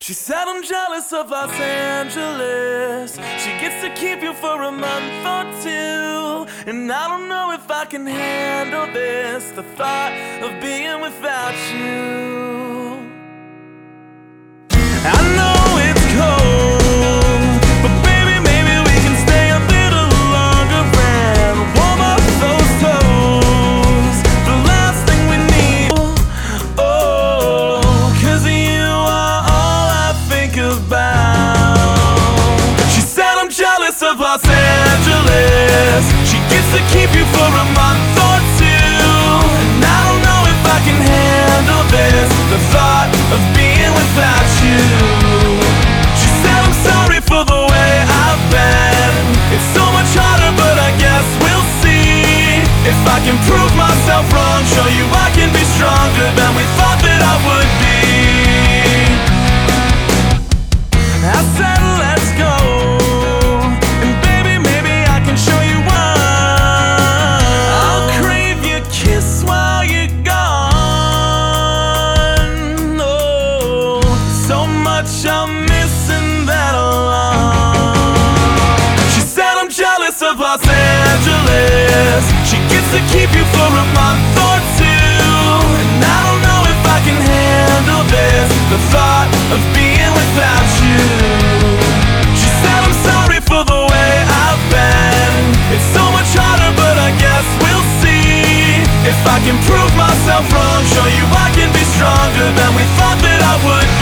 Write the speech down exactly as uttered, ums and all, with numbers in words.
She said I'm jealous of Los Angeles. She gets to keep you for a month or two, and I don't know if I can handle this, the thought of being without you. I know it's cold, but baby, maybe we can stay a little longer and warm up those toes. The last thing we need, oh, 'cause you are all I think about. She said I'm jealous of Los Angeles. She gets to keep you for a month or two, and I don't know if I can handle this, the thought of being without you. She said I'm sorry for the way I've been. It's so much harder, but I guess we'll see. If I can prove myself wrong, show you I can be stronger than we thought that I would be. I said let's go, and baby, maybe I can show you why. I'll crave your kiss while you're gone. Oh, so much I'm missing that alone. She said I'm jealous of Los Angeles. She gets to keep you for a month or two, and I don't know if I can handle this, the thought of being without you. She said I'm sorry for the way I've been. It's so much harder, but I guess we'll see. If I can prove myself wrong, show you I can be stronger than we thought that I would